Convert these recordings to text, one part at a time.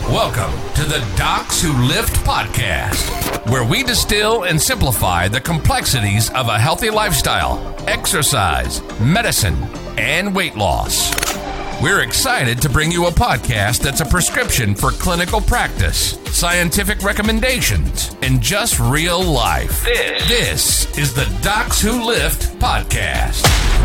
Welcome to the Docs Who Lift podcast, where we distill and simplify the complexities of a healthy lifestyle, exercise, medicine, and weight loss. We're excited to bring you a podcast that's a prescription for clinical practice, scientific recommendations, and just real life. This is the Docs Who Lift podcast.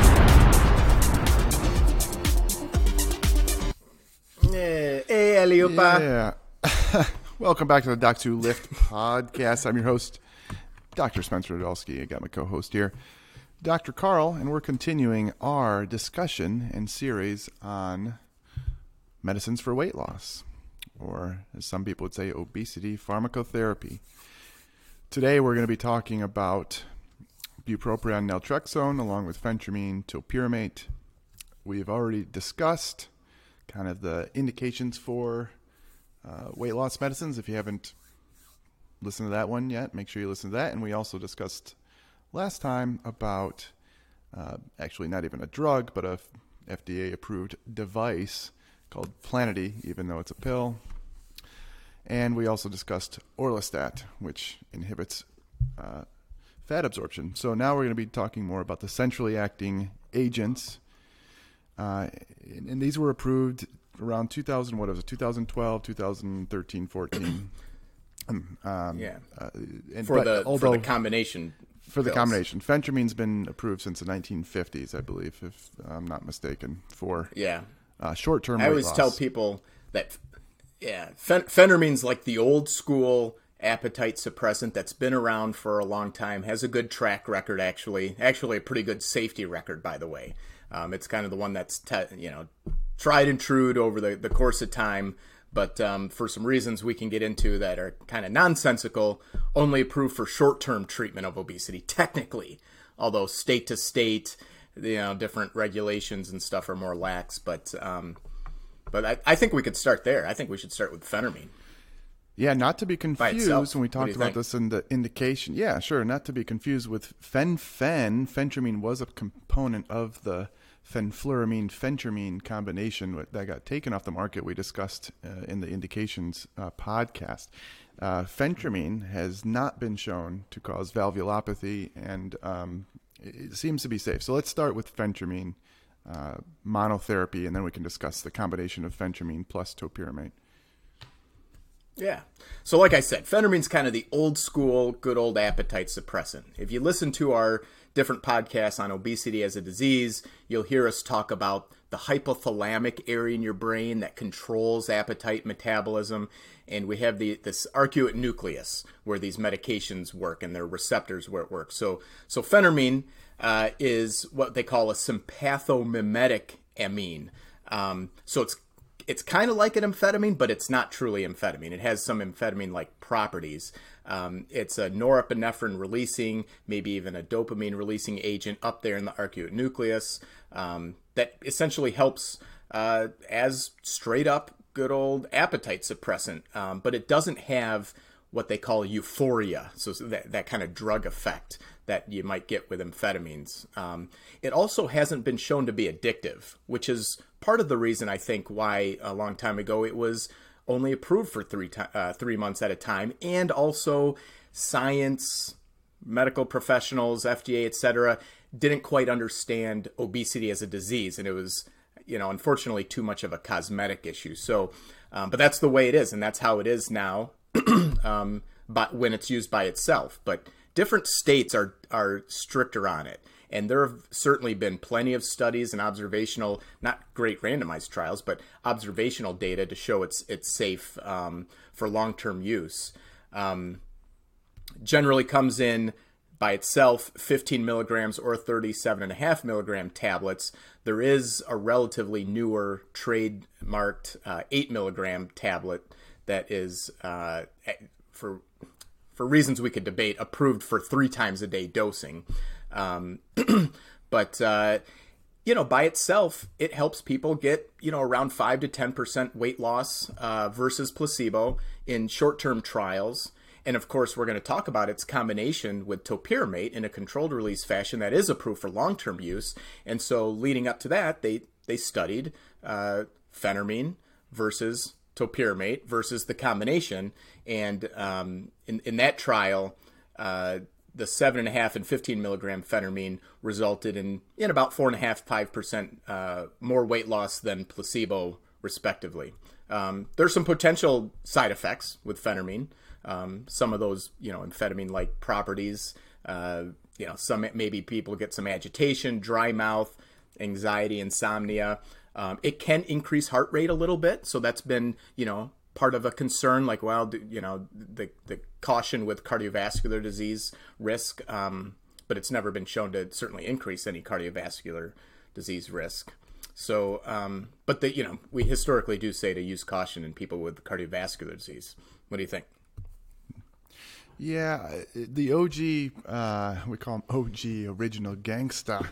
Hey, Eliupa. Yeah. Welcome back to the Docs Who Lift podcast. I'm your host, Dr. Spencer Radulski. I got my co-host here, Dr. Carl, and we're continuing our discussion and series on medicines for weight loss, or as some people would say, obesity pharmacotherapy. Today we're going to be talking about bupropion naltrexone along with phentermine topiramate. We've already discussed kind of the indications for weight loss medicines. If you haven't listened to that one yet, make sure you listen to that. And we also discussed last time about actually not even a drug, but a FDA-approved device called Plenity, even though it's a pill. And we also discussed Orlistat, which inhibits fat absorption. So now we're going to be talking more about the centrally acting agents. And these were approved around 2012, 2013, 14. For the combination. For the combination. Phentermine's been approved since the 1950s, I believe, if I'm not mistaken, for short-term weight loss. I always tell people that, phentermine's like the old school appetite suppressant that's been around for a long time, has a good track record, actually a pretty good safety record, by the way. It's kind of the one that's tried and true over the course of time, but for some reasons we can get into that are kind of nonsensical, only approved for short-term treatment of obesity, technically, although state to state, different regulations and stuff are more lax. But I think we could start there. I think we should start with phentermine. Yeah, not to be confused when we talked about this in the indication. Yeah, sure, not to be confused with phentermine was a component of the fenfluramine-phentermine combination that got taken off the market. We discussed in the indications podcast. Phentermine has not been shown to cause valvulopathy, and it seems to be safe. So let's start with phentermine monotherapy, and then we can discuss the combination of phentermine plus topiramate. Yeah. So like I said, phentermine's kind of the old school, good old appetite suppressant. If you listen to our different podcasts on obesity as a disease, you'll hear us talk about the hypothalamic area in your brain that controls appetite metabolism. And we have this arcuate nucleus where these medications work and their receptors where it works. So phentermine is what they call a sympathomimetic amine. So it's kind of like an amphetamine, but it's not truly amphetamine. It has some amphetamine-like properties. It's a norepinephrine releasing, maybe even a dopamine releasing agent up there in the arcuate nucleus that essentially helps as straight up good old appetite suppressant, but it doesn't have what they call euphoria, so that kind of drug effect that you might get with amphetamines. It also hasn't been shown to be addictive, which is part of the reason I think why a long time ago it was only approved for 3 months at a time, and also science, medical professionals, FDA, etc., didn't quite understand obesity as a disease, and it was, unfortunately too much of a cosmetic issue. So, but that's the way it is, and that's how it is now. But when it's used by itself, but different states are stricter on it. And there have certainly been plenty of studies and observational, not great randomized trials, but observational data to show it's safe for long-term use. Generally comes in by itself 15 milligrams or 37.5 milligram tablets. There is a relatively newer trademarked 8 milligram tablet that is, for reasons we could debate, approved for 3 times a day dosing. But by itself, it helps people get, around 5 to 10% weight loss versus placebo in short-term trials. And of course, we're going to talk about its combination with topiramate in a controlled release fashion that is approved for long-term use. And so leading up to that, they studied phentermine versus topiramate versus the combination. And in that trial, the 7.5 and 15 milligram phentermine resulted in about 4.5-5% more weight loss than placebo, respectively. There's some potential side effects with phentermine. Some of those, amphetamine-like properties. Some maybe people get some agitation, dry mouth, anxiety, insomnia. It can increase heart rate a little bit, so that's been part of a concern. Like, well, the caution with cardiovascular disease risk, but it's never been shown to certainly increase any cardiovascular disease risk. So, but we historically do say to use caution in people with cardiovascular disease. What do you think? Yeah, the OG, we call them OG, original gangsta,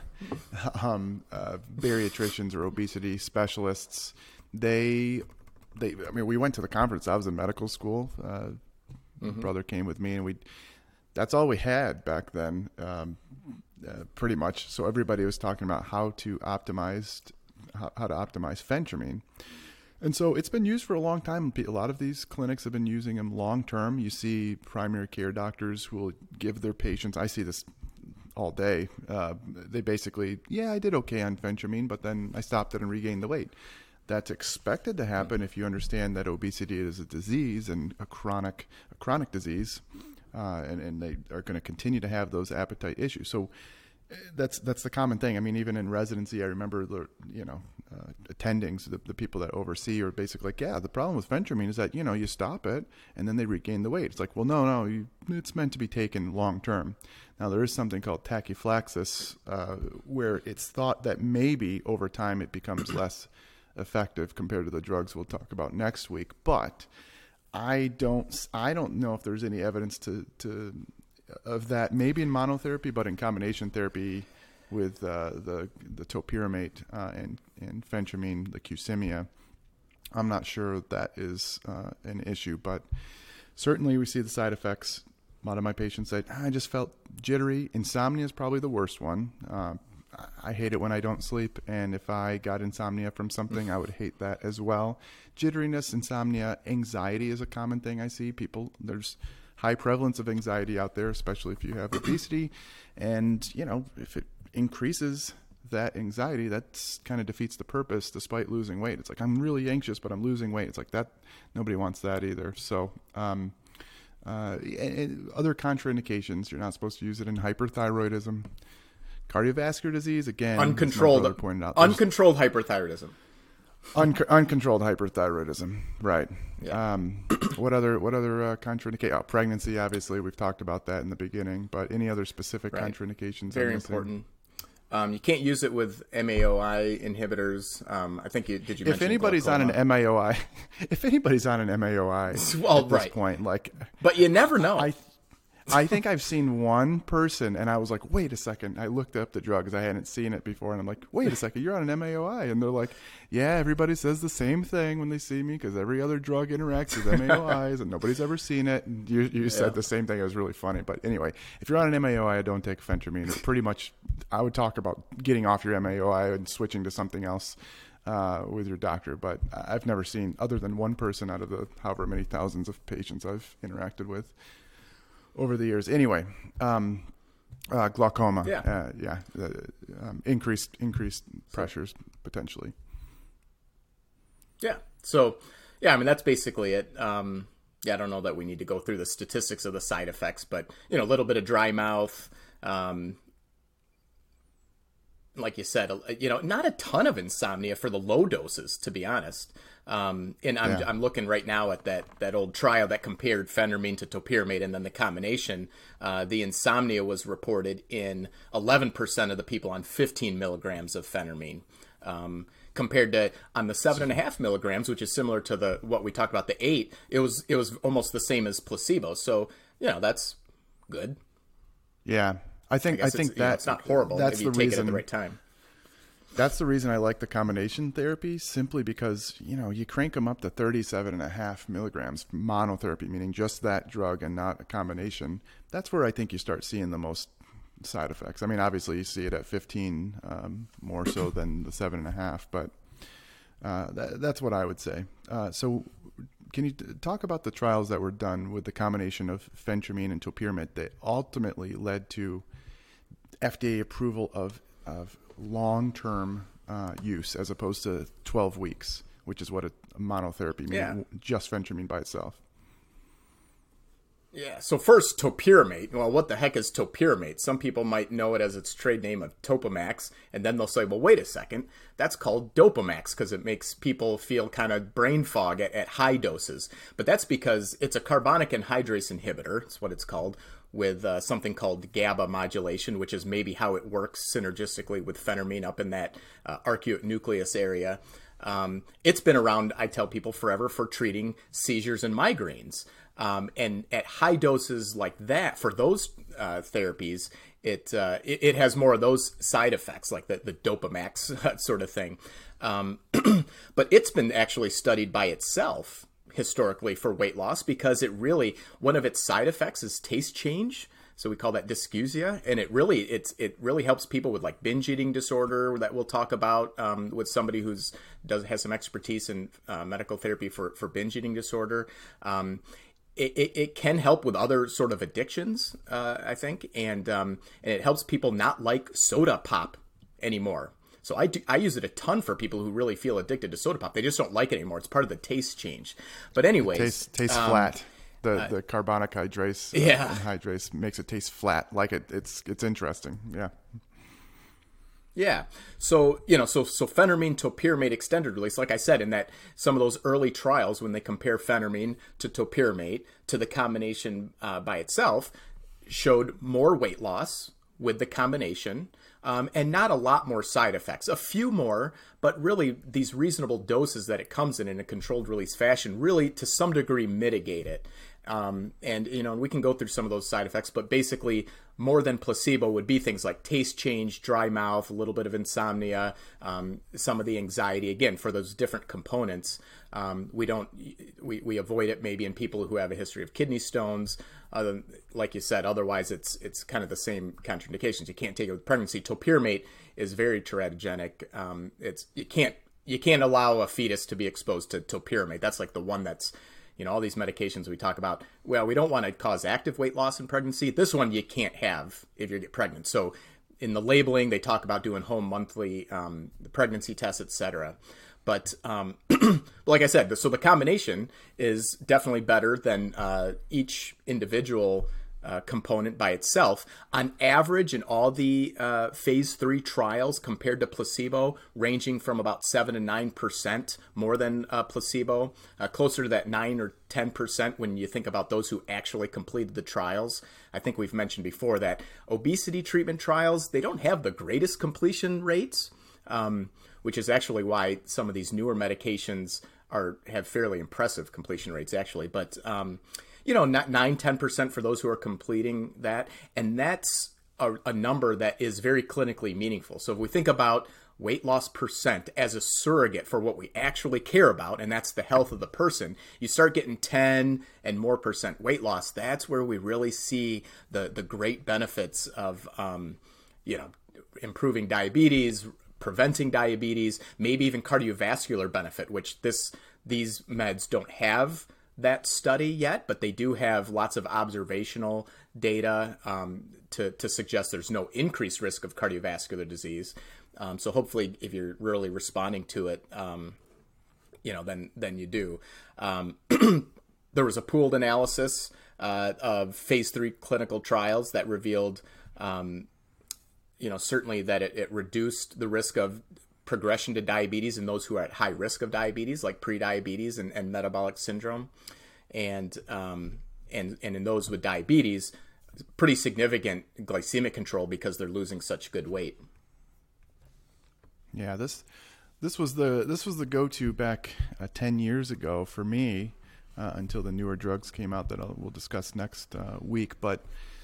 bariatricians or obesity specialists. We went to the conference. I was in medical school. Brother came with me, and that's all we had back then, pretty much. So everybody was talking about how to optimize phentermine. And so it's been used for a long time. A lot of these clinics have been using them long term. You see primary care doctors who will give their patients, I see this all day, they basically, I did okay on phentermine, but then I stopped it and regained the weight. That's expected to happen if you understand that obesity is a disease and a chronic disease, and they are going to continue to have those appetite issues. So that's the common thing. I mean, even in residency, I remember attendings, the people that oversee are basically like, the problem with phentermine is that you stop it and then they regain the weight. It's like, well, no, it's meant to be taken long term. Now there is something called tachyphylaxis, where it's thought that maybe over time it becomes less effective compared to the drugs we'll talk about next week. But I don't know if there's any evidence of that, maybe in monotherapy, but in combination therapy with the topiramate and phentermine, the Qsymia, I'm not sure that is an issue. But certainly we see the side effects. A lot of my patients say, I just felt jittery. Insomnia is probably the worst one. I hate it when I don't sleep, and if I got insomnia from something, I would hate that as well. Jitteriness, insomnia, anxiety is a common thing I see. There's high prevalence of anxiety out there, especially if you have obesity. And, if it increases that anxiety, that kind of defeats the purpose despite losing weight. It's like, I'm really anxious, but I'm losing weight. It's like that. Nobody wants that either. So, and other contraindications, you're not supposed to use it in hyperthyroidism. Cardiovascular disease, again, uncontrolled hyperthyroidism. Uncontrolled hyperthyroidism, right? Yeah. What other contraindication? Pregnancy, obviously, we've talked about that in the beginning. But any other specific contraindications? Very important. You can't use it with MAOI inhibitors. I think did you mention if anybody's glaucoma? on an MAOI, well, at this point, but you never know. I think I've seen one person, and I was like, wait a second. I looked up the drug because I hadn't seen it before, and I'm like, wait a second, you're on an MAOI. And they're like, yeah, everybody says the same thing when they see me because every other drug interacts with MAOIs, and nobody's ever seen it. And you said the same thing. It was really funny. But anyway, if you're on an MAOI, don't take phentermine. Pretty much, I would talk about getting off your MAOI and switching to something else with your doctor. But I've never seen, other than one person out of the however many thousands of patients I've interacted with over the years. Anyway, glaucoma. Increased pressures potentially. Yeah. So, that's basically it. I don't know that we need to go through the statistics of the side effects, but a little bit of dry mouth. Like you said, not a ton of insomnia for the low doses, to be honest. I'm looking right now at that old trial that compared phentermine to topiramate and then the combination. The insomnia was reported in 11% of the people on 15 milligrams of phentermine, compared to on the 7.5 milligrams, which is similar to what we talked about, the 8. It was almost the same as placebo. So that's good. Yeah, I think that it's not horrible. That's if you the take reason. it at the right time. That's the reason I like the combination therapy, simply because, you crank them up to 37.5 milligrams monotherapy, meaning just that drug and not a combination. That's where I think you start seeing the most side effects. I mean, obviously you see it at 15 more so than the 7.5, but that's what I would say. So can you talk about the trials that were done with the combination of phentermine and topiramate that ultimately led to FDA approval of long-term use as opposed to 12 weeks, which is what a monotherapy means, just phentermine by itself? Yeah, so first, topiramate. Well, what the heck is topiramate? Some people might know it as its trade name of Topamax, and then they'll say, well, wait a second, that's called Dopamax because it makes people feel kind of brain fog at high doses. But that's because it's a carbonic anhydrase inhibitor, it's what it's called, with something called GABA modulation, which is maybe how it works synergistically with phentermine up in that arcuate nucleus area. It's been around, I tell people, forever for treating seizures and migraines. And at high doses like that, for those therapies, it has more of those side effects, like the Dopamax sort of thing. But it's been actually studied by itself historically for weight loss because it really, one of its side effects is taste change. So we call that dysgeusia, and it really helps people with like binge eating disorder that we'll talk about with somebody has some expertise in medical therapy for binge eating disorder. It can help with other sort of addictions, I think, and it helps people not like soda pop anymore. So I use it a ton for people who really feel addicted to soda pop. They just don't like it anymore. It's part of the taste change. But anyways, tastes flat. The carbonic anhydrase anhydrase makes it taste flat. Like it's interesting. Yeah. Yeah. So, so phentermine topiramate extended release, like I said, in that some of those early trials when they compare phentermine to topiramate to the combination by itself showed more weight loss with the combination and not a lot more side effects. A few more, but really these reasonable doses that it comes in a controlled release fashion really to some degree mitigate it. And we can go through some of those side effects, but basically more than placebo would be things like taste change, dry mouth, a little bit of insomnia, some of the anxiety. Again, for those different components, we avoid it maybe in people who have a history of kidney stones. Like you said, otherwise it's kind of the same contraindications. You can't take it with pregnancy. Topiramate is very teratogenic. You can't allow a fetus to be exposed to topiramate. That's like the one that's, all these medications we talk about, well, we don't want to cause active weight loss in pregnancy. This one you can't have if you get pregnant. So in the labeling, they talk about doing home monthly pregnancy tests, etc. But like I said, so the combination is definitely better than each individual component by itself. On average, in all the phase 3 trials compared to placebo, ranging from about 7 to 9% more than placebo, closer to that 9 or 10% when you think about those who actually completed the trials. I think we've mentioned before that obesity treatment trials, they don't have the greatest completion rates, which is actually why some of these newer medications have fairly impressive completion rates, actually. But not 9-10% for those who are completing that. And that's a number that is very clinically meaningful. So if we think about weight loss percent as a surrogate for what we actually care about, and that's the health of the person, you start getting 10 and more % weight loss. That's where we really see the great benefits of, improving diabetes, preventing diabetes, maybe even cardiovascular benefit, which these meds don't have that study yet, but they do have lots of observational data to suggest there's no increased risk of cardiovascular disease. So hopefully, if you're really responding to it, then you do. There was a pooled analysis of phase 3 clinical trials that revealed, certainly that it reduced the risk of progression to diabetes in those who are at high risk of diabetes, like prediabetes and metabolic syndrome, and in those with diabetes, pretty significant glycemic control because they're losing such good weight. Yeah, this was the go-to back 10 years ago for me until the newer drugs came out that we'll discuss next week, but.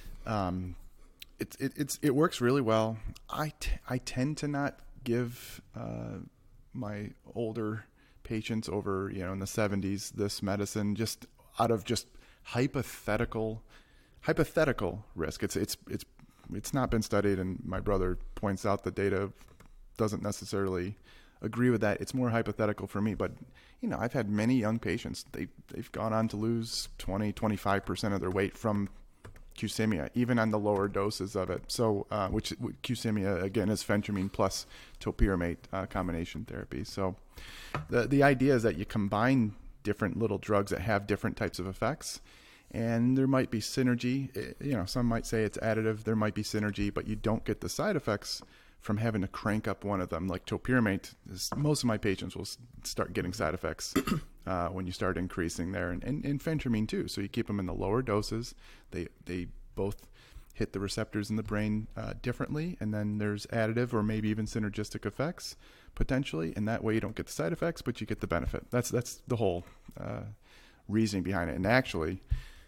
It works really well. I tend to not give my older patients over in the 70s this medicine just out of just hypothetical risk. It's not been studied, and my brother points out the data doesn't necessarily agree with that. It's more hypothetical for me, but I've had many young patients. They've gone on to lose 20-25% of their weight from Qsymia, even on the lower doses of it. So, which Qsymia again is phentermine plus topiramate combination therapy. So, the idea is that you combine different little drugs that have different types of effects, and there might be synergy. Some might say it's additive. There might be synergy, but you don't get the side effects from having to crank up one of them. Like topiramate, most of my patients will start getting side effects when you start increasing there, and phentermine too. So you keep them in the lower doses. They both hit the receptors in the brain differently, and then there's additive or maybe even synergistic effects potentially, and that way you don't get the side effects, but you get the benefit. That's the whole reasoning behind it. And actually,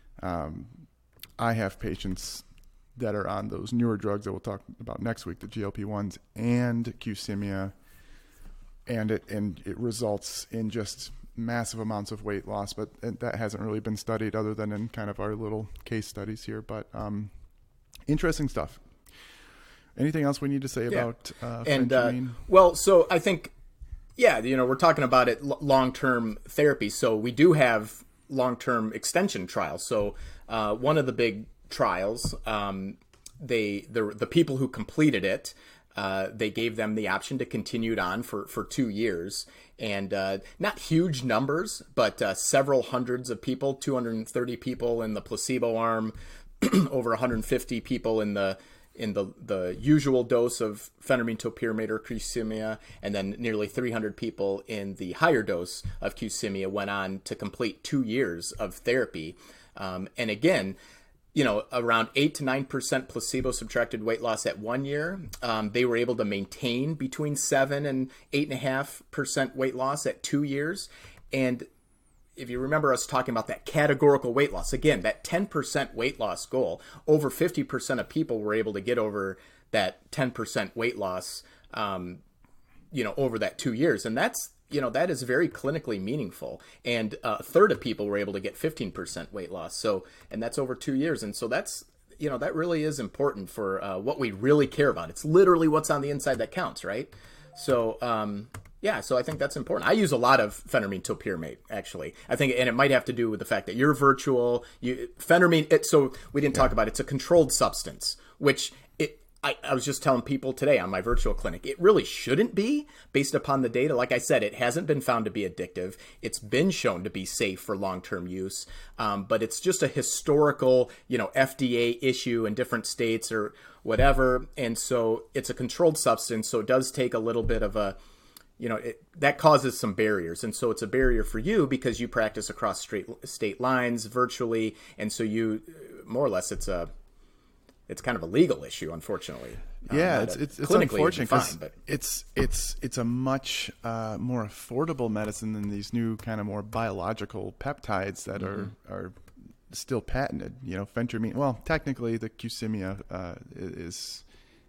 I have patients that are on those newer drugs that we'll talk about next week, the GLP-1s and Qsymia, and it results in just massive amounts of weight loss, but that hasn't really been studied other than in kind of our little case studies here. But interesting stuff. Anything else we need to say about phentermine? Well, so I think, we're talking about it long-term therapy. So we do have long-term extension trials. So one of the big trials, the people who completed it, they gave them the option to continue it on for 2 years, and not huge numbers, but several hundreds of people, 230 people in the placebo arm, over 150 people in the usual dose of phentermine, topiramate, or Qsymia, and then nearly 300 people in the higher dose of Qsymia went on to complete 2 years of therapy. And again, around 8 to 9% placebo-subtracted weight loss at 1 year. They were able to maintain between 7 and 8.5% weight loss at 2 years. And if you remember us talking about that categorical weight loss, again, that 10% weight loss goal, over 50% of people were able to get over that 10% weight loss, over that 2 years. And that's, that is very clinically meaningful. And a third of people were able to get 15% weight loss. So, and that's over 2 years. And so that's, that really is important for what we really care about. It's literally what's on the inside that counts, right? So, so I think that's important. I use a lot of phentermine topiramate, actually. I think, and it might have to do with the fact that you're virtual. Phentermine, so we didn't talk about it. It's a controlled substance, which I was just telling people today on my virtual clinic, it really shouldn't be based upon the data. Like I said, it hasn't been found to be addictive. It's been shown to be safe for long-term use, but it's just a historical, FDA issue in different states or whatever. And so it's a controlled substance, so it does take a little bit of a, that causes some barriers. And so it's a barrier for you because you practice across state lines virtually. And so you, more or less, it's kind of a legal issue, unfortunately. Yeah, it's unfortunate because it's a much more affordable medicine than these new kind of more biological peptides that are still patented. Phentermine. Well, technically, the Qsymia is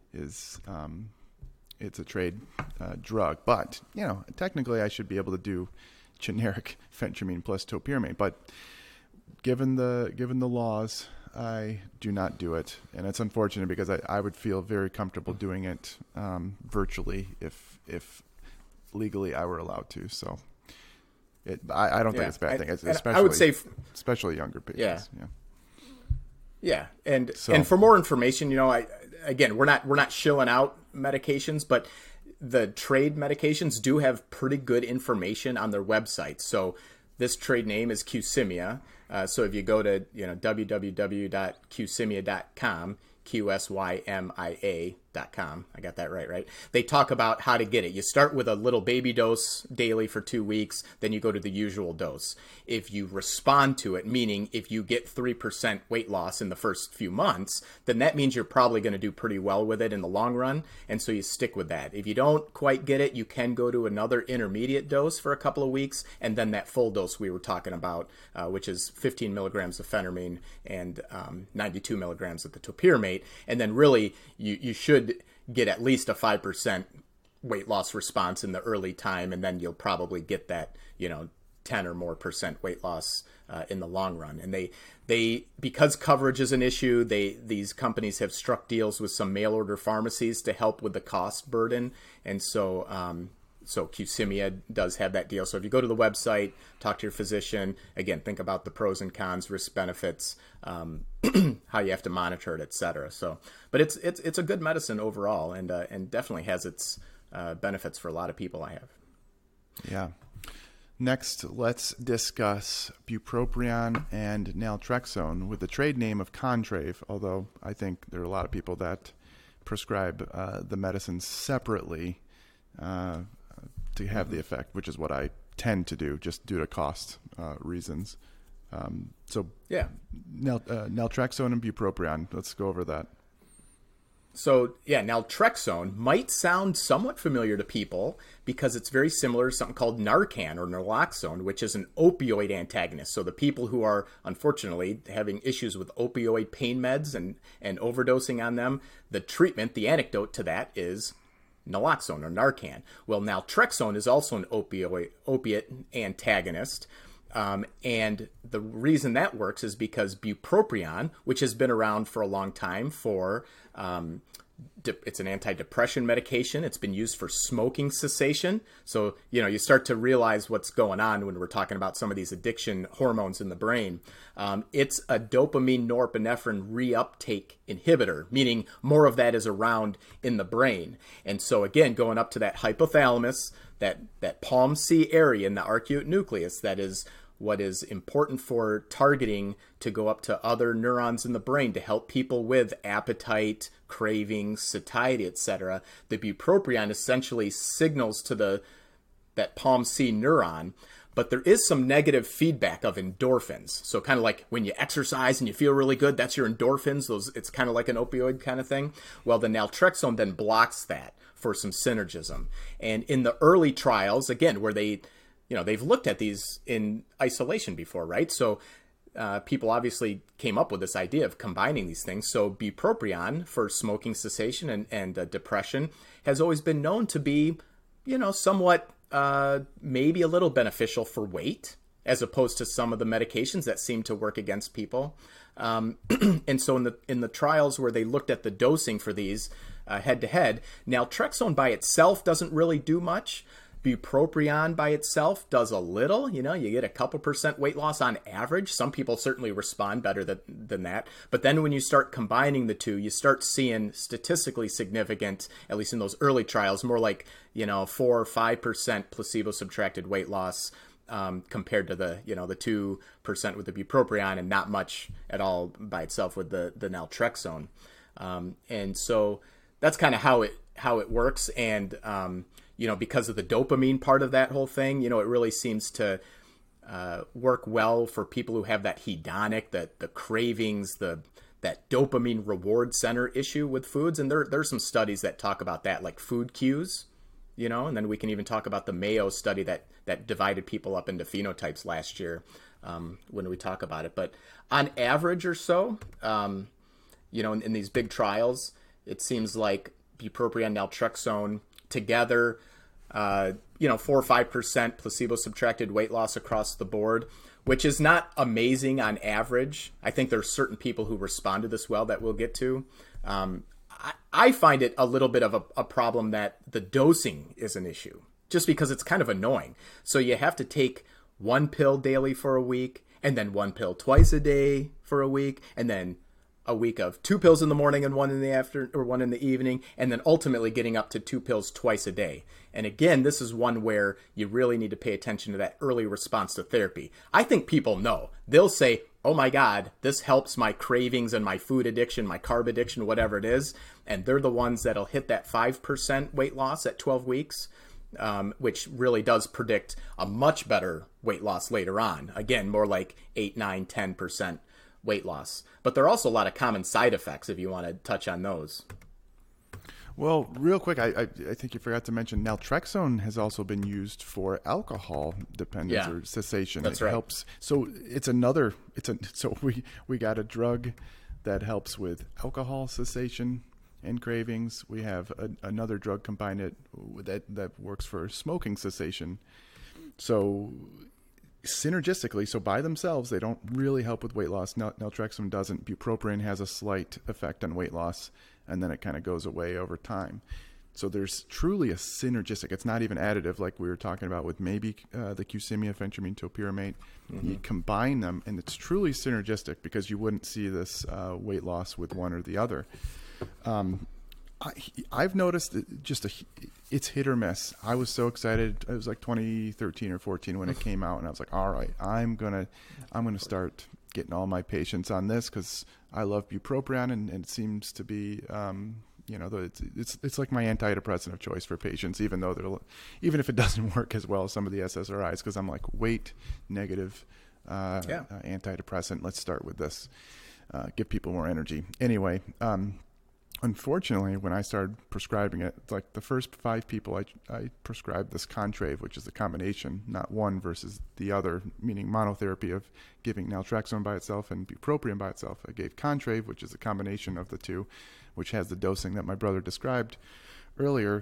it's a trade drug, but technically, I should be able to do generic phentermine plus topiramate. But given the laws, I do not do it, and it's unfortunate because I would feel very comfortable doing it virtually if legally I were allowed to. So I don't think it's a bad thing, especially I would say especially younger patients. Yeah. And for more information, again, we're not shilling out medications, but the trade medications do have pretty good information on their website. So this trade name is Qsymia. So if you go to www.qsymia.com, QSYMIA.com. I got that right? They talk about how to get it. You start with a little baby dose daily for 2 weeks, then you go to the usual dose. If you respond to it, meaning if you get 3% weight loss in the first few months, then that means you're probably going to do pretty well with it in the long run, and so you stick with that. If you don't quite get it, you can go to another intermediate dose for a couple of weeks, and then that full dose we were talking about, which is 15 milligrams of phentermine and 92 milligrams of the topiramate. And then really you should get at least a 5% weight loss response in the early time, and then you'll probably get that 10 or more % weight loss in the long run. And they because coverage is an issue, these companies have struck deals with some mail order pharmacies to help with the cost burden, and so So Qsymia does have that deal. So if you go to the website, talk to your physician, again, think about the pros and cons, risk benefits, how you have to monitor it, et cetera. So, but it's a good medicine overall, and definitely has its benefits for a lot of people. I have. Yeah. Next, let's discuss bupropion and naltrexone with the trade name of Contrave, although I think there are a lot of people that prescribe the medicines separately to have the effect, which is what I tend to do just due to cost reasons. Naltrexone and bupropion, let's go over that. So, yeah, naltrexone might sound somewhat familiar to people because it's very similar to something called Narcan or naloxone, which is an opioid antagonist. So the people who are, unfortunately, having issues with opioid pain meds and overdosing on them, the treatment, the antidote to that is naloxone or Narcan. Well, naltrexone is also an opiate antagonist. And the reason that works is because bupropion, which has been around for a long time for, it's an antidepressant medication. It's been used for smoking cessation. So, you start to realize what's going on when we're talking about some of these addiction hormones in the brain. It's a dopamine norepinephrine reuptake inhibitor, meaning more of that is around in the brain. And so again, going up to that hypothalamus, that palm C area in the arcuate nucleus, that is what is important for targeting to go up to other neurons in the brain to help people with appetite, cravings, satiety, etc. The bupropion essentially signals to that palm C neuron, but there is some negative feedback of endorphins. So kind of like when you exercise and you feel really good, that's your endorphins. It's kind of like an opioid kind of thing. Well, the naltrexone then blocks that for some synergism. And in the early trials, again, where they've looked at these in isolation before, right? So people obviously came up with this idea of combining these things. So bupropion for smoking cessation and depression has always been known to be, somewhat maybe a little beneficial for weight, as opposed to some of the medications that seem to work against people. And so in the trials where they looked at the dosing for these head to head, naltrexone by itself doesn't really do much. Bupropion by itself does a little. You get a couple % weight loss on average. Some people certainly respond better than that. But then when you start combining the two, you start seeing statistically significant, at least in those early trials, more like 4 or 5% placebo-subtracted weight loss compared to the 2% with the bupropion, and not much at all by itself with the naltrexone. And so that's kind of how it works. And because of the dopamine part of that whole thing, it really seems to work well for people who have that hedonic, the cravings, that dopamine reward center issue with foods. And there's some studies that talk about that, like food cues, and then we can even talk about the Mayo study that divided people up into phenotypes last year when we talk about it. But on average or so, in these big trials, it seems like bupropion, naltrexone together, 4 or 5% placebo-subtracted weight loss across the board, which is not amazing on average. I think there's certain people who respond to this well that we'll get to. I find it a little bit of a problem that the dosing is an issue, just because it's kind of annoying. So you have to take 1 pill daily for a week, and then 1 pill twice a day for a week, and then a week of 2 pills in the morning and 1 in the afternoon or 1 in the evening, and then ultimately getting up to 2 pills twice a day. And again, this is one where you really need to pay attention to that early response to therapy. I think people know. They'll say, oh my God, this helps my cravings and my food addiction, my carb addiction, whatever it is. And they're the ones that'll hit that 5% weight loss at 12 weeks, which really does predict a much better weight loss later on. Again, more like 8, 9, 10% weight loss. But there are also a lot of common side effects if you want to touch on those. Well, real quick, I think you forgot to mention naltrexone has also been used for alcohol dependence or cessation. That's it right. Helps. So so we got a drug that helps with alcohol cessation and cravings. We have another drug combined that works for smoking cessation. So synergistically, so by themselves, they don't really help with weight loss. Naltrexone doesn't. Bupropion has a slight effect on weight loss, and then it kind of goes away over time. So there's truly a synergistic. It's not even additive like we were talking about with maybe the Qsymia, phentermine, topiramate. You combine them, and it's truly synergistic because you wouldn't see this weight loss with one or the other. I've noticed it's hit or miss. I was so excited. It was like 2013 or 14 when it came out, and I was like, all right, I'm gonna start getting all my patients on this because I love bupropion, and it seems to be it's like my antidepressant of choice for patients, even if it doesn't work as well as some of the SSRIs, because I'm like, weight negative antidepressant. Let's start with this. Give people more energy. Anyway, unfortunately, when I started prescribing it, like the first 5 people I prescribed this Contrave, which is a combination, not one versus the other, meaning monotherapy of giving naltrexone by itself and bupropion by itself. I gave Contrave, which is a combination of the two, which has the dosing that my brother described earlier.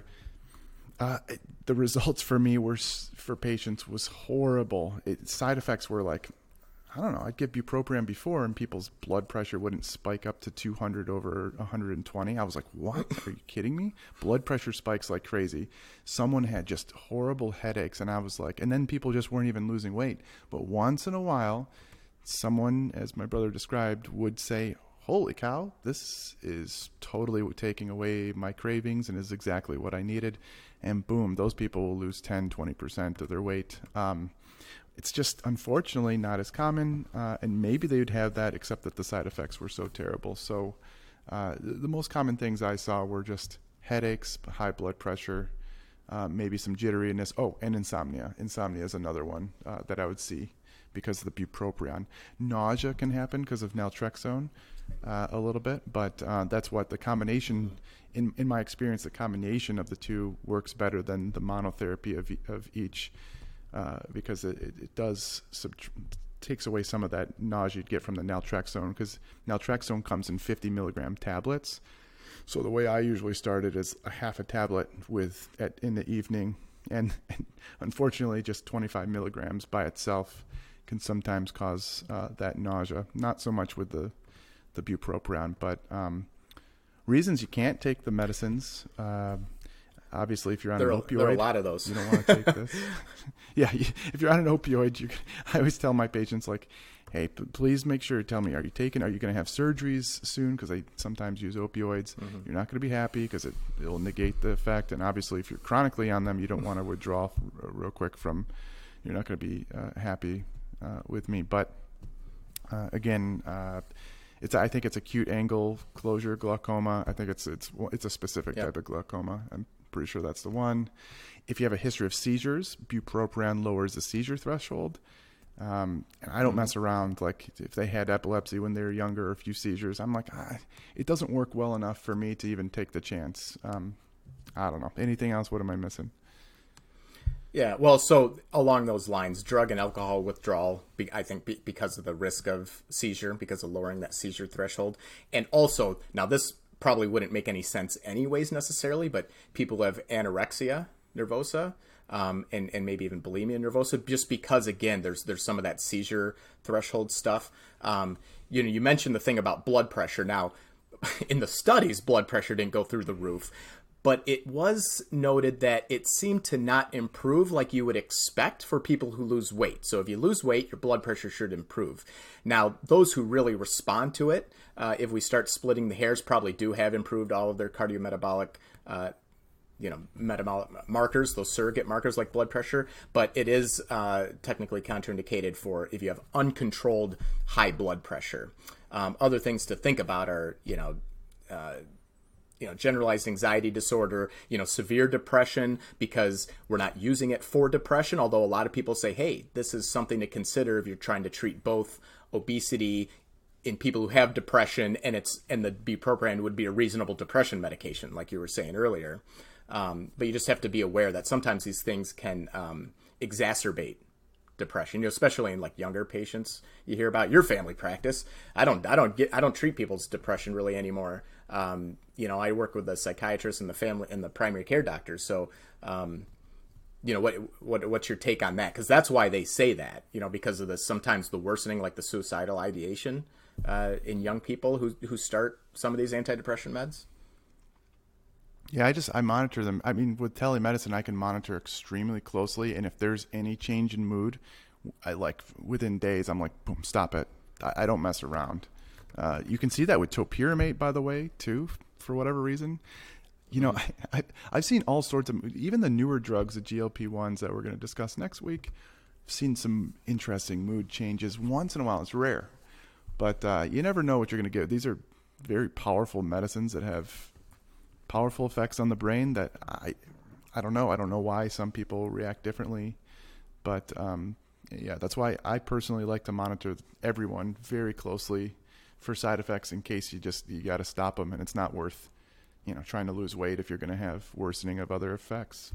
The results for me for patients was horrible. Side effects were like, I don't know, I'd give bupropion before and people's blood pressure wouldn't spike up to 200 over 120. I was like, what? Are you kidding me? Blood pressure spikes like crazy. Someone had just horrible headaches, and I was like, and then people just weren't even losing weight. But once in a while, someone, as my brother described, would say, holy cow, this is totally taking away my cravings and is exactly what I needed. And boom, those people will lose 10, 20% of their weight. It's just unfortunately not as common, and maybe they would have that, except that the side effects were so terrible. So the most common things I saw were just headaches, high blood pressure, maybe some jitteriness. Oh, and insomnia. Insomnia is another one that I would see because of the bupropion. Nausea can happen because of naltrexone a little bit, but that's what the combination, in my experience, the combination of the two works better than the monotherapy of each. Because it does takes away some of that nausea you'd get from the naltrexone, because naltrexone comes in 50 milligram tablets. So the way I usually start it is a half a tablet in the evening, and unfortunately just 25 milligrams by itself can sometimes cause that nausea. Not so much with the bupropion, but reasons you can't take the medicines. Obviously, if you're on an opioid, there are a lot of those. You don't want to take this. Yeah, if you're on an opioid, I always tell my patients, like, hey, please make sure to tell me, are you going to have surgeries soon? Because I sometimes use opioids. Mm-hmm. You're not going to be happy because it'll negate the effect. And obviously, if you're chronically on them, you don't want to withdraw real quick you're not going to be happy with me. But again, I think it's acute angle closure glaucoma. I think it's a specific type of glaucoma. I'm pretty sure that's the one. If you have a history of seizures, bupropion lowers the seizure threshold. And I don't mess around. Like if they had epilepsy when they were younger, or a few seizures, I'm like, it doesn't work well enough for me to even take the chance. I don't know. Anything else? What am I missing? Yeah, well, so along those lines, drug and alcohol withdrawal, I think because of the risk of seizure, because of lowering that seizure threshold. And also, now this probably wouldn't make any sense anyways necessarily, but people who have anorexia nervosa and maybe even bulimia nervosa, just because, again, there's some of that seizure threshold stuff. You mentioned the thing about blood pressure. Now, in the studies, blood pressure didn't go through the roof. But it was noted that it seemed to not improve like you would expect for people who lose weight. So if you lose weight, your blood pressure should improve. Now, those who really respond to it, if we start splitting the hairs, probably do have improved all of their cardiometabolic metabolic markers, those surrogate markers like blood pressure. But it is technically contraindicated for if you have uncontrolled high blood pressure. Other things to think about are, generalized anxiety disorder, severe depression, because we're not using it for depression. Although a lot of people say, hey, this is something to consider if you're trying to treat both obesity in people who have depression, and the bupropion would be a reasonable depression medication, like you were saying earlier. But you just have to be aware that sometimes these things can exacerbate depression, especially in like younger patients. You hear about your family practice. I don't treat people's depression really anymore. I work with the psychiatrist and the primary care doctors. So, what's your take on that? Because that's why they say that, because of sometimes the worsening, like the suicidal ideation in young people who start some of these antidepressant meds. Yeah, I monitor them. I mean, with telemedicine, I can monitor extremely closely, and if there's any change in mood, I like within days, I'm like, boom, stop it. I don't mess around. You can see that with topiramate, by the way, too, for whatever reason. You know, I've seen all sorts of, even the newer drugs, the GLP-1s that we're going to discuss next week, I've seen some interesting mood changes once in a while. It's rare, but you never know what you're going to get. These are very powerful medicines that have powerful effects on the brain that I don't know. I don't know why some people react differently, but yeah, that's why I personally like to monitor everyone very closely for side effects in case you got to stop them, and it's not worth, trying to lose weight if you're going to have worsening of other effects.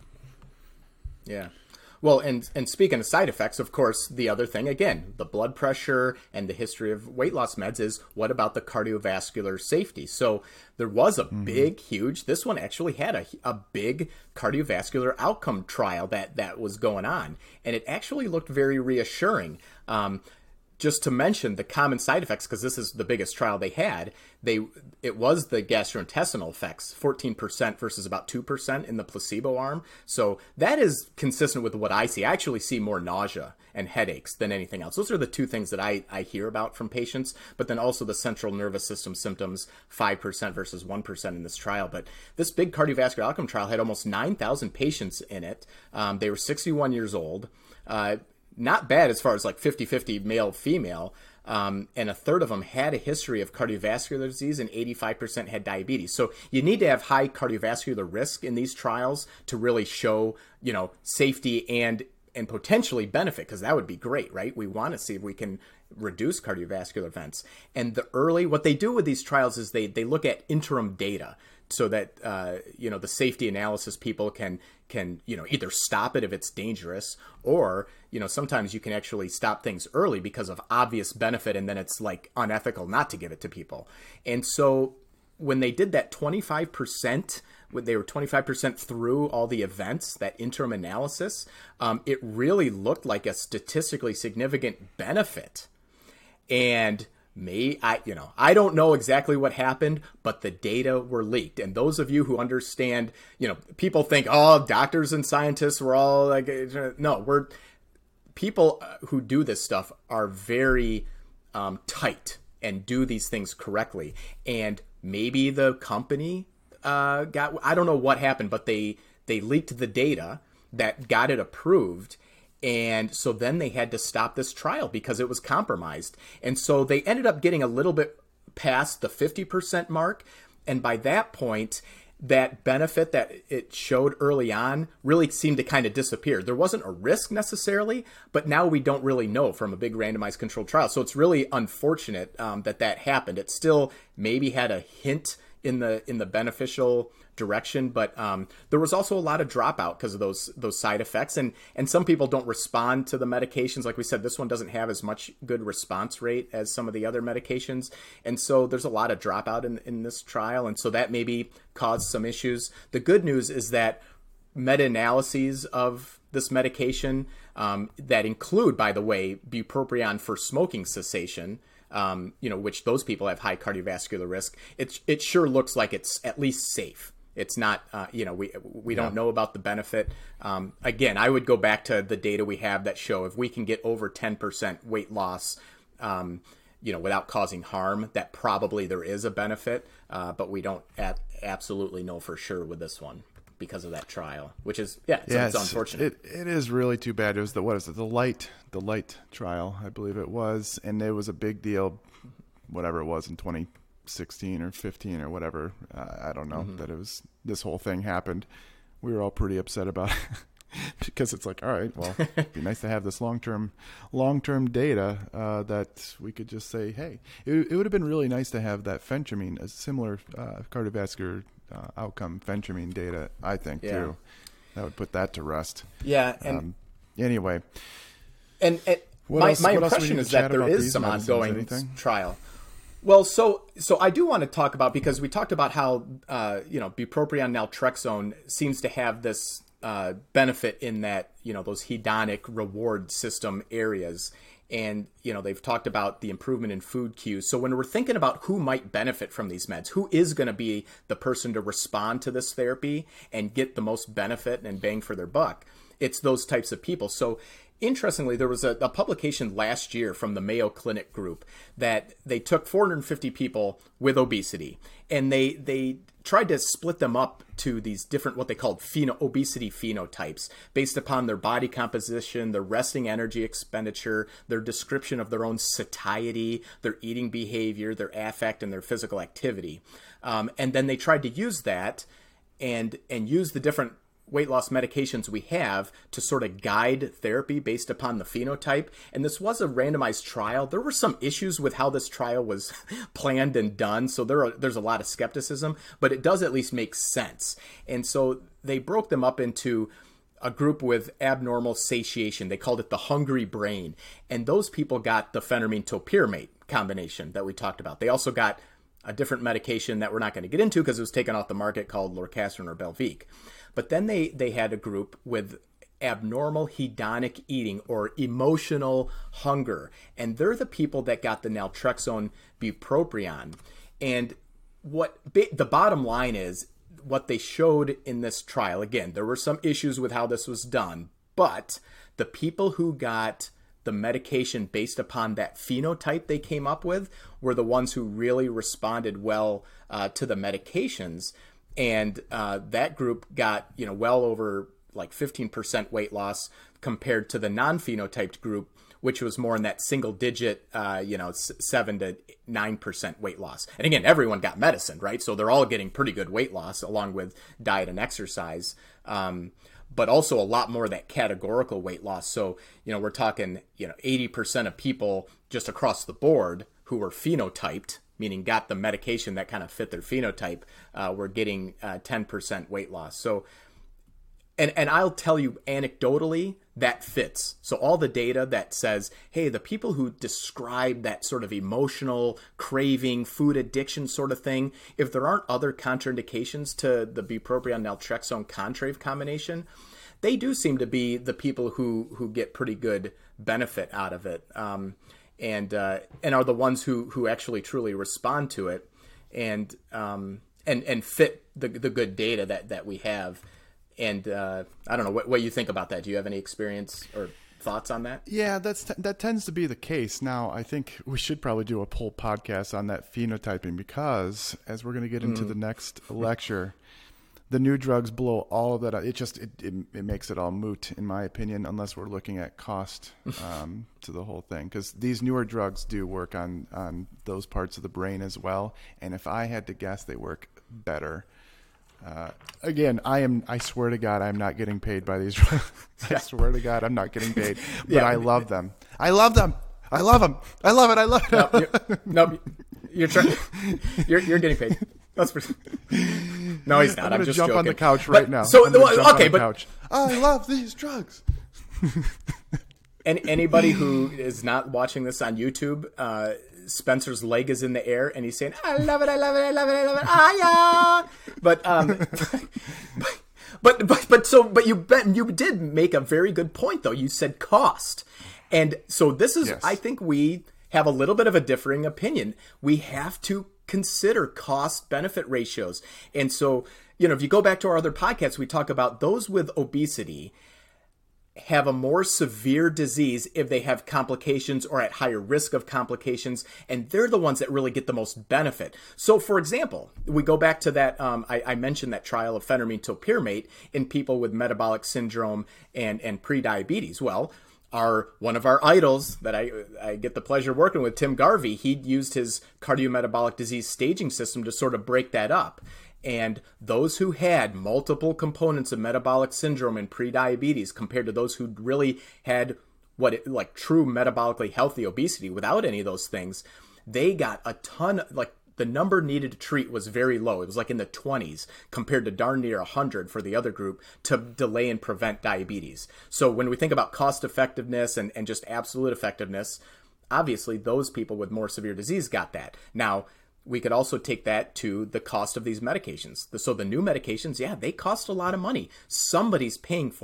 Yeah. Well, and speaking of side effects, of course, the other thing, again, the blood pressure and the history of weight loss meds is what about the cardiovascular safety? So there was a huge, this one actually had a big cardiovascular outcome trial that was going on. And it actually looked very reassuring. Just to mention the common side effects, because this is the biggest trial they had, it was the gastrointestinal effects, 14% versus about 2% in the placebo arm. So that is consistent with what I see. I actually see more nausea and headaches than anything else. Those are the two things that I hear about from patients, but then also the central nervous system symptoms, 5% versus 1% in this trial. But this big cardiovascular outcome trial had almost 9,000 patients in it. They were 61 years old. Not bad as far as like 50-50 male-female, and a third of them had a history of cardiovascular disease and 85% had diabetes. So you need to have high cardiovascular risk in these trials to really show, safety and potentially benefit, because that would be great, right? We want to see if we can reduce cardiovascular events. And what they do with these trials is they look at interim data so that, the safety analysis people can either stop it if it's dangerous, or, sometimes you can actually stop things early because of obvious benefit, and then it's like unethical not to give it to people. And so when they did that 25%, they were 25% through all the events, that interim analysis, it really looked like a statistically significant benefit. And I don't know exactly what happened, but the data were leaked. And those of you who understand, people think, oh, doctors and scientists were all like, no, people who do this stuff are very tight and do these things correctly. And maybe the company I don't know what happened, but they leaked the data that got it approved. And so then they had to stop this trial because it was compromised. And so they ended up getting a little bit past the 50% mark. And by that point, that benefit that it showed early on really seemed to kind of disappear. There wasn't a risk necessarily, but now we don't really know from a big randomized controlled trial. So it's really unfortunate that happened. It still maybe had a hint in the beneficial direction, but there was also a lot of dropout because of those side effects, and some people don't respond to the medications. Like we said, this one doesn't have as much good response rate as some of the other medications, and so there's a lot of dropout in this trial, and so that maybe caused some issues. The good news is that meta-analyses of this medication that include, by the way, bupropion for smoking cessation, which those people have high cardiovascular risk, it sure looks like it's at least safe. It's not, we don't know about the benefit. Again, I would go back to the data we have that show if we can get over 10% weight loss, without causing harm, that probably there is a benefit. But we don't absolutely know for sure with this one because of that trial, which is, it's unfortunate. It is really too bad. It was the light trial, I believe it was. And it was a big deal, whatever it was in 2016 or 15 or whatever. I don't know that this whole thing happened. We were all pretty upset about it because it's like, all right, well, it'd be nice to have this long-term data that we could just say, hey, it would have been really nice to have that phentermine, a similar cardiovascular outcome phentermine data, I think, too. That would put that to rest. Yeah. And anyway. And my impression is that there is some ongoing trial. Well, so I do want to talk about, because we talked about how, bupropion naltrexone seems to have this benefit in that, those hedonic reward system areas. And, they've talked about the improvement in food cues. So when we're thinking about who might benefit from these meds, who is going to be the person to respond to this therapy and get the most benefit and bang for their buck, it's those types of people. So interestingly, there was a publication last year from the Mayo Clinic group that they took 450 people with obesity, and they tried to split them up to these different, what they called obesity phenotypes, based upon their body composition, their resting energy expenditure, their description of their own satiety, their eating behavior, their affect, and their physical activity. And then they tried to use that and use the different weight loss medications we have to sort of guide therapy based upon the phenotype. And this was a randomized trial. There were some issues with how this trial was planned and done, so there's a lot of skepticism, but it does at least make sense. And so they broke them up into a group with abnormal satiation. They called it the hungry brain. And those people got the phentermine topiramate combination that we talked about. They also got a different medication that we're not going to get into because it was taken off the market called lorcaserin or Belviq. But then they had a group with abnormal hedonic eating or emotional hunger. And they're the people that got the naltrexone bupropion. And what the bottom line is, what they showed in this trial, again, there were some issues with how this was done, but the people who got the medication based upon that phenotype they came up with were the ones who really responded well to the medications. And that group got, well over like 15% weight loss compared to the non-phenotyped group, which was more in that single digit, 7 to 9% weight loss. And again, everyone got medicine, right? So they're all getting pretty good weight loss along with diet and exercise. But also a lot more of that categorical weight loss. So, we're talking, 80% of people just across the board who were phenotyped, meaning got the medication that kind of fit their phenotype, were getting 10% weight loss. So, and I'll tell you anecdotally, that fits. So all the data that says, hey, the people who describe that sort of emotional craving, food addiction sort of thing, if there aren't other contraindications to the bupropion naltrexone contrave combination, they do seem to be the people who get pretty good benefit out of it, and are the ones who actually truly respond to it, and fit the good data that we have. And I don't know what you think about that. Do you have any experience or thoughts on that? Yeah, that tends to be the case. Now, I think we should probably do a whole podcast on that phenotyping because, as we're going to get into the next lecture, the new drugs blow all of that out. It makes it all moot, in my opinion, unless we're looking at cost to the whole thing. Because these newer drugs do work on those parts of the brain as well. And if I had to guess, they work better. Again, I swear to God, I'm not getting paid by these drugs. I swear to God, I'm not getting paid, but I love them. I love them. I love them. I love it. I love it. No, you're trying. You're getting paid. No, he's not. I'm just jump joking. On the couch right now. So okay, but couch. I love these drugs. And anybody who is not watching this on YouTube, Spencer's leg is in the air and he's saying, "I love it, I love it, I love it, I love it." Ah, yeah. But you did make a very good point though. You said cost, and so this is. Yes. I think we have a little bit of a differing opinion. We have to consider cost benefit ratios, and so if you go back to our other podcasts, we talk about those with obesity have a more severe disease if they have complications or at higher risk of complications, and they're the ones that really get the most benefit. So, for example, we go back to that, I mentioned that trial of phentermine topiramate in people with metabolic syndrome and prediabetes. Well, one of our idols that I get the pleasure of working with, Tim Garvey, he used his cardiometabolic disease staging system to sort of break that up. And those who had multiple components of metabolic syndrome and prediabetes compared to those who really had true metabolically healthy obesity without any of those things, they got a ton, the number needed to treat was very low. It was like in the 20s compared to darn near 100 for the other group to delay and prevent diabetes. So when we think about cost effectiveness and just absolute effectiveness, obviously those people with more severe disease got that. Now, we could also take that to the cost of these medications. So the new medications, they cost a lot of money. Somebody's paying for it.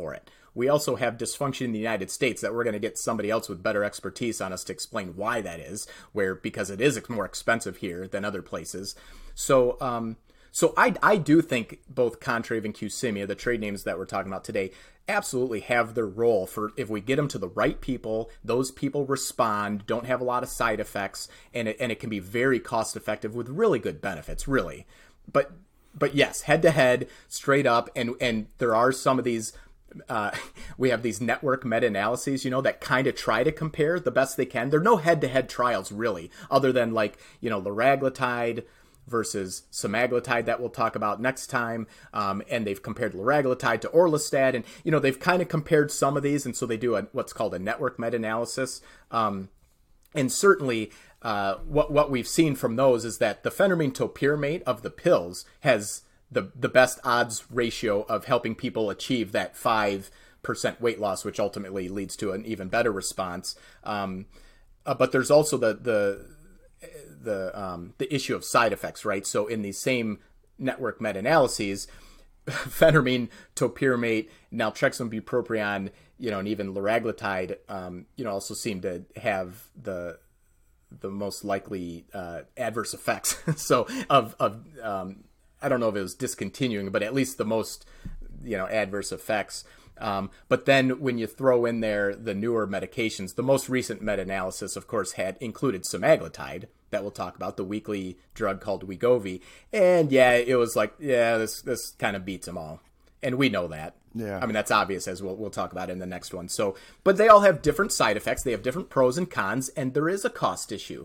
we also have dysfunction in the United States that we're going to get somebody else with better expertise on us to explain why that is, because it is more expensive here than other places. So I do think both Contrave and Qsymia, the trade names that we're talking about today, absolutely have their role for if we get them to the right people, those people respond, don't have a lot of side effects, and it can be very cost effective with really good benefits, really. But yes, head to head, straight up, and there are some of these. We have these network meta-analyses, that kind of try to compare the best they can. There are no head-to-head trials really, other than liraglutide versus semaglutide that we'll talk about next time. And they've compared liraglutide to orlistat, and they've kind of compared some of these, and so they do what's called a network meta-analysis. And certainly, what we've seen from those is that the phentermine topiramate of the pills has the best odds ratio of helping people achieve that 5% weight loss, which ultimately leads to an even better response. But there's also the issue of side effects, right? So in these same network meta-analyses, phentermine topiramate, naltrexone bupropion, and even liraglutide, also seem to have the most likely adverse effects. So I don't know if it was discontinuing, but at least the most, adverse effects. But then when you throw in there the newer medications, the most recent meta-analysis, of course, had included semaglutide that we'll talk about, the weekly drug called Wegovy. And it was this kind of beats them all. And we know that. Yeah. I mean, that's obvious, as we'll talk about in the next one. So, but they all have different side effects. They have different pros and cons, and there is a cost issue.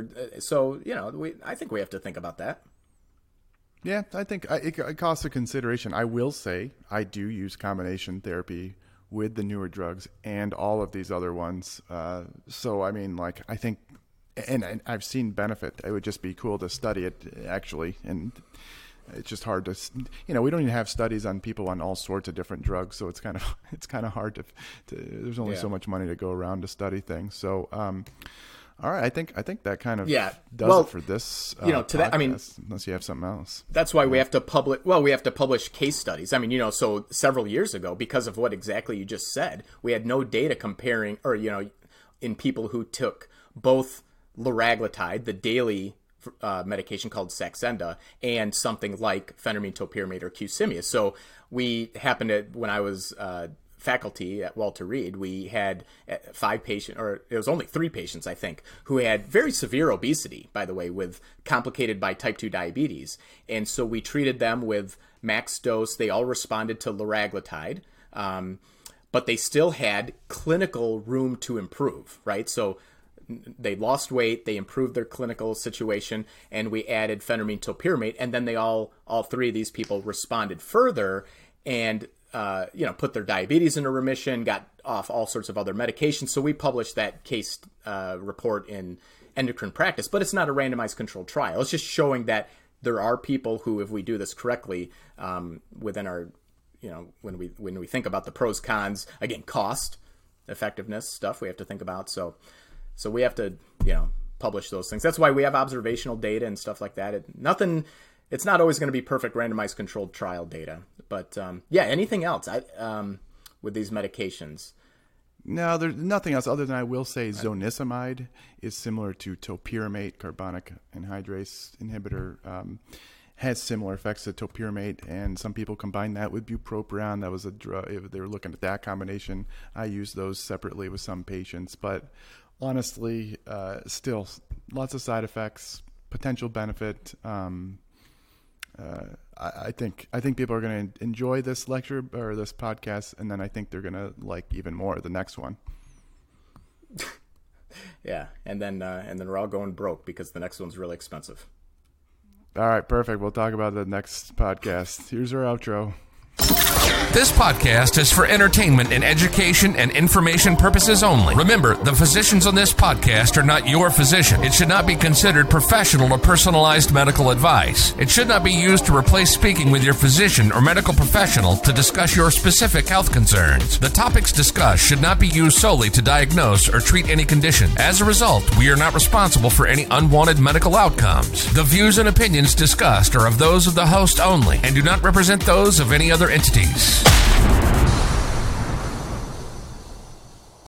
I think we have to think about that. Yeah, I think it costs a consideration. I will say I do use combination therapy with the newer drugs and all of these other ones. So, I mean, I think, and I've seen benefit. It would just be cool to study it, actually. And it's just hard to, we don't even have studies on people on all sorts of different drugs. So it's kind of hard to there's only so much money to go around to study things. So, all right, I think that kind of does it for this. To that, unless you have something else. That's why we have to publish. Well, we have to publish case studies. I mean, so several years ago, because of what exactly you just said, we had no data comparing, or in people who took both liraglutide, the daily medication called Saxenda, and something like phentermine topiramate or Qsymia. So we happened to, when I was faculty at Walter Reed, we had 5 patients, or it was only 3 patients, I think, who had very severe obesity, by the way, complicated by type 2 diabetes. And so we treated them with max dose. They all responded to liraglutide, but they still had clinical room to improve, right? So they lost weight, they improved their clinical situation, and we added phentermine topiramate, and then all 3 of these people responded further and put their diabetes into remission, got off all sorts of other medications. So we published that case report in Endocrine Practice, but it's not a randomized controlled trial. It's just showing that there are people who, if we do this correctly, within our, when we think about the pros, cons, again, cost, effectiveness stuff we have to think about. So we have to, publish those things. That's why we have observational data and stuff like that. It's not always going to be perfect randomized controlled trial data, but anything else with these medications? No, there's nothing else other than I will say zonisamide is similar to topiramate, carbonic anhydrase inhibitor, has similar effects to topiramate, and some people combine that with bupropion. That was a drug. They were looking at that combination. I used those separately with some patients, but honestly, still lots of side effects, potential benefit. I think people are going to enjoy this lecture or this podcast, and then I think they're going to like even more the next one. Yeah, and then we're all going broke because the next one's really expensive. All right, perfect. We'll talk about the next podcast. Here's our outro. This podcast is for entertainment and education and information purposes only. Remember, the physicians on this podcast are not your physician. It should not be considered professional or personalized medical advice. It should not be used to replace speaking with your physician or medical professional to discuss your specific health concerns. The topics discussed should not be used solely to diagnose or treat any condition. As a result, we are not responsible for any unwanted medical outcomes. The views and opinions discussed are of those of the host only and do not represent those of any other entities.